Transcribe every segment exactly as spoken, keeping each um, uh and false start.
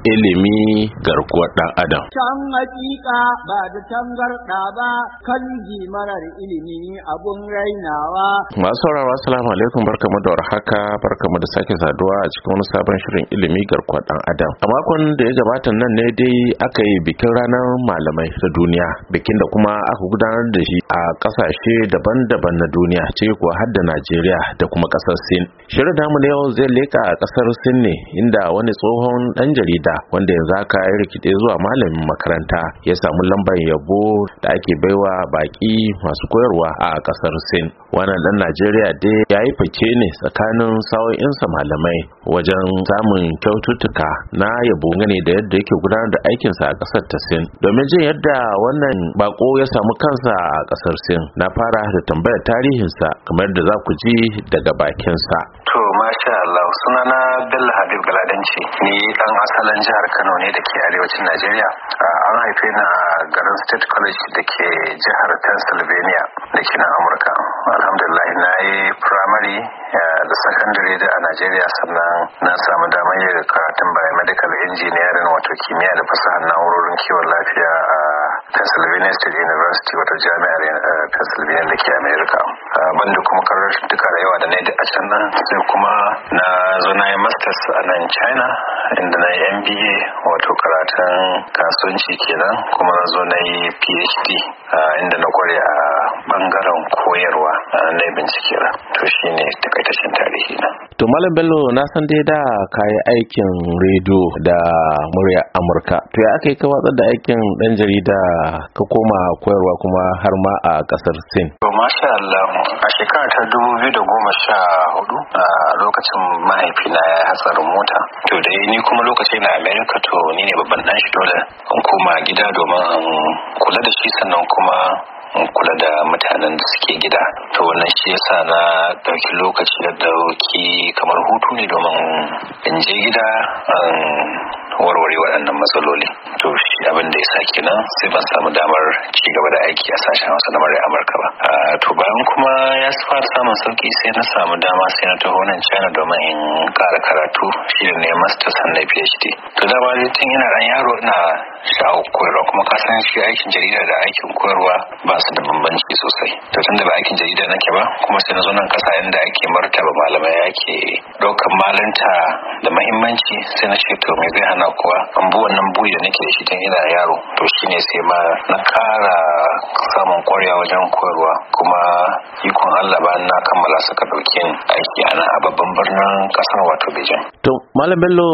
ilimi garkuwar ɗan adam. Can hakika ba da tangarɗa ba, kan marar ilimi abun rainawa. Masu sauraro assalamu alaikum, barkamu da warhaka, barkamu da sake saduwa a cikin wani sabon shirin ilimi garkuwar ɗan adam. A makon da ya gabata nan ne dai aka yi bikin ranar malamai ta duniya, bikin da kuma aka gudanar da shi a ƙasashe daban-daban na duniya, ce kuwa har da Najeriya da kuma ƙasar Sin. Shirin namu na yau zai leka a ƙasar Sin ne, inda wani tsohon ɗan jarida wanda yanzu aka yi rikide zuwa malamin makaranta ya samu lambar yabo da ake baiwa baki masu koyarwa a ƙasar Sin. Wannan ɗan Najeriya dai ya yi fice ne tsakanin sa'o'insa malamai wajen samun kyaututtuka na yabo gane da yadda yake gudanar da aikinsa a ƙasar ta Sin. Domin jin yadda wannan bako ya samu kansa a ƙasar Sin, na fara da tambayar tarihinsa kamar da za ku ji daga bakinsa. To masha Allah, sunana Bello Habib Galadanci, ni dan asalin jihar Kano ne da ke arewacin Najeriya. An haife ni a garin State College da ke jihar Pennsylvania da ke nan Amurka. Alhamdulillah na yi primary da secondary da a Najeriya, sannan na samu damar yin karatun biomedical engineering wato kimiyya da fasahar na'urorin kiwon lafiya a Pennsylvania State University wato jami'ar Pennsylvania da ke America. Banda kuma karatun duka da yawa da na yi a can nan, sai kuma na zo na yi masters a nan China inda na yi M B A wato karatun kasuwanci kenan, kuma na zo na yi P H D inda na kware a bangaren koyarwa na yi bincike na. To shine takaitaccen tarihi na. To Malam Bello, na san dai da ka yi aikin rediyo da murya Amurka, to ya aka yi ka watsar da aikin dan jarida ka koma koyarwa kuma har ma a kasar Sin? To masha Allah, a shekara ta dubu biyu da goma sha hudu a lokacin mahaifina ya hatsarin mota, to da ni kuma lokacin na America, to ni ne babban dan shi, dole in koma gida domin in kula da shi, sannan kuma in kula da mutanen da suke gida. To wannan shi yasa na dauki lokaci da dauki kamar hutu ne domin in je gida warware waɗannan matsaloli. To shi abin da ya sa kenan sai ban samu damar ci gaba da aiki a sashen Hausa na murya Amurka ba. To bayan kuma ya fara samun sauki, sai na samu dama sai na taho nan China domin in ƙara karatu, shi ne ne masters na P H D. To da ba tun ina ɗan yaro ina sha'awar koyarwa, kuma ka san shi aikin jarida da aikin koyarwa ba su da bambanci sosai. To tunda ba aikin jarida nake ba, kuma sai na zo nan ƙasa inda ake martaba malamai, ake ɗaukar malanta da muhimmanci, sai na ce to me zai hana kuwa an bi wannan buri da nake da shi tun ina yaro. To shine sai ma na ƙara samun ƙwarewa wajen koyarwa, kuma ikon Allah bayan na kammala suka ɗauke ni aiki ana a babban birnin ƙasar wato Beijing. To Malam Bello,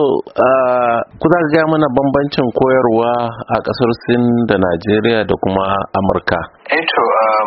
ku za ka gaya mana bambancin koyarwa a ƙasar Sin da Najeriya da kuma Amurka? Eh to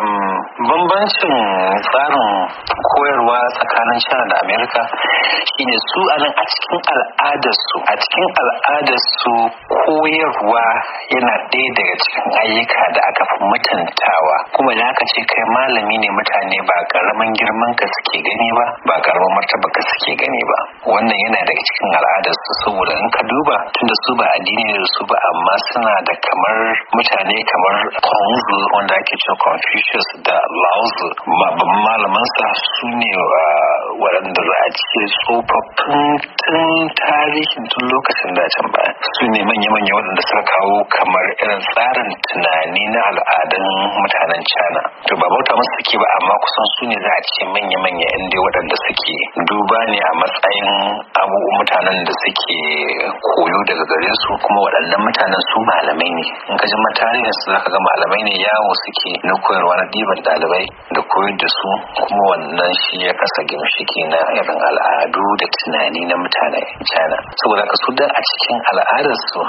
bambancin tsarin koyarwa tsakanin China da America shine su anan a cikin al'adarsu a cikin al'adarsu koyarwa yana ɗaya daga cikin ayyuka da aka fi mutuntawa, kuma da aka ce kai malami ne, mutane ba karamin girman ka suke gani ba, ba karamin martaba ka suke gani ba. Wannan yana daga cikin al'adarsu, saboda in ka duba tunda su ba addini ne su ba, amma suna da kamar mutane kamar Kongzi wanda ake cewa Confucius da Laozi, babban malamansa su ne waɗanda za a ce tsofaffin tun tarihin tun lokacin dacen baya, su ne manya-manya waɗanda suka kawo kamar irin tsarin tunani na al'adun mutanen China. To ba bauta musu suke ba, amma kusan su ne za a ce manya-manya yan dai waɗanda suke duba ne a matsayin abubuwan mutanen da suke koyo daga gare su, kuma waɗannan mutanen su malamai ne. In ka ji tarihin su zaka ga malamai ne, yawo suke na koyarwa na ɗiban ɗalibai da koyar da su, kuma wannan shi ya kasa gimshiki na irin al'adu da tunani na mutanen China. Saboda ka su da a cikin al'adarsu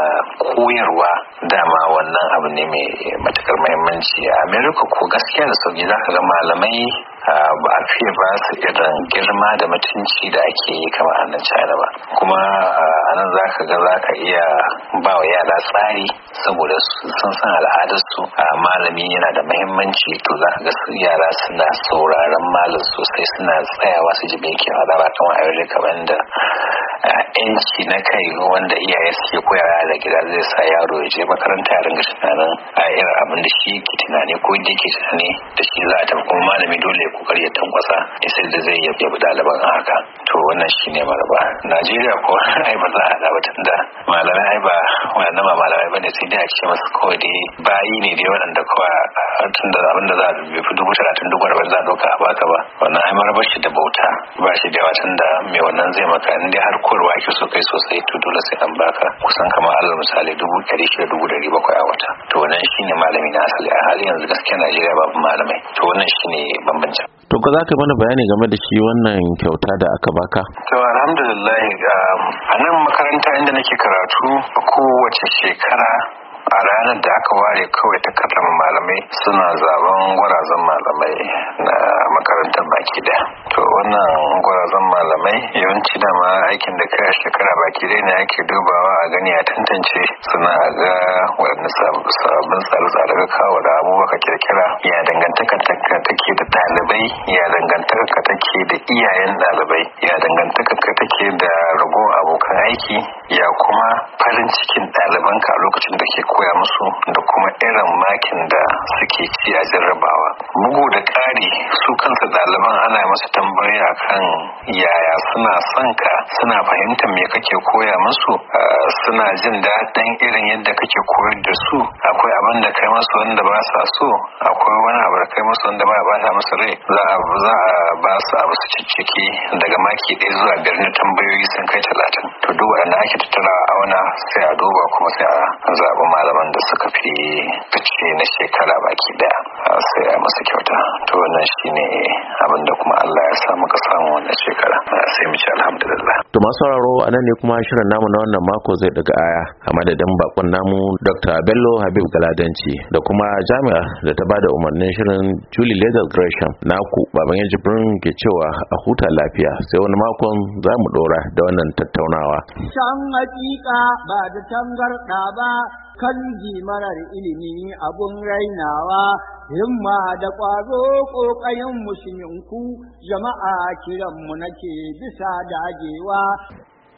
koyarwa dama wannan abu ne mai matukar muhimmanci. A America ko gaskiya da sauki zaka ga malamai ba a fiye ba su irin girma da mutunci da ake yi kamar a nan China ba. Kuma a nan za ka ga za ka iya ba wa yara tsari, saboda sun san al'adarsu malami yana da muhimmanci. To za ka ga yara suna sauraron malam sosai, suna tsayawa su ji me yake faɗa, ba kamar a yau kamar da yanci na kai wanda iyaye suke koyarwa da gida zai sa yaro ya je makaranta ya ringa tunanin a irin abin da shi yake tunani ko da yake tunani da shi za a tafi, kuma malami dole kokari ya tankwasa sai da zai yabi ɗaliban a haka. To wannan shine maraba. Najeriya ko ai ba za a haɗa ba tunda malamai ai ba wannan ba malamai bane, sai dai a ce masu kawai dai bayi ne dai waɗanda kawai tunda abin da za a bai fi dubu talatin dubu arba'in za a ɗauka a baka ba, wannan ai marabar shi da bauta ba shi da yawa tunda mai wannan zai maka in dai har koyarwa ake so kai sosai to dole sai an baka kusan kamar alal misali dubu ɗari shida dubu ɗari bakwai a wata. To wannan shine malami na asali. A halin yanzu gaskiya Najeriya babu malamai, to wannan shine bambancin. To ka za ka mana bayani game da shi wannan kyauta da aka baka? To alhamdulillah a nan makaranta inda nake karatu kowace shekara a ranar da aka ware kawai ta karrama malamai suna zaben gwarazan malamai na makarantar baki daya. To wannan gwarazan malamai yawanci dama aikin da kai a shekara baki daya ne ake dubawa a gani a tantance suna ga waɗanda sabbin tsare-tsare ga kawo da abubuwa ka kirkira, ya dangantaka take da ɗalibai, ya dangantaka take da iyayen ɗalibai, ya dangantaka take da ragowar abokan aiki, ya kuma farin cikin ɗalibanka a lokacin da ke koya musu da kuma irin makin da suke ci a jarrabawa. Bugu da ƙari su kansu ɗaliban ana masa tambaya kan yaya suna son ka, suna fahimtar me kake koya musu, suna jin daɗin irin yadda kake koyar da su, akwai abin da kai masu wanda ba sa so, akwai wani abu da kai masu wanda ba ba ta musu rai, za a za a ba su abu su cicciki daga maki ɗaya zuwa biyar na tambayoyi sun kai talatin. To duk waɗanda ake tattara a auna sai a duba kuma sai a zaɓi malaman da suka fi fice na shekara baki daya sai a masa kyauta. To wannan shine abin da kuma Allah ya sa muka samu wannan shekara, sai mu ci alhamdulillah. To masu sauraro anan ne kuma shirin namu na wannan mako zai daga aya a madadin bakon namu Doctor Bello Habib Galadanci da kuma jami'a da ta bada umarnin shirin Julie Leather Gresham, naku baban ya jibrin ke cewa a huta lafiya sai wani makon za mu dora da wannan tattaunawa. Can hakika ba da tangarda ba kan marar ilimi abun rainawa, himma da ƙwazo ƙoƙayen musulminku jama'a kiranmu nake bisa dagewa.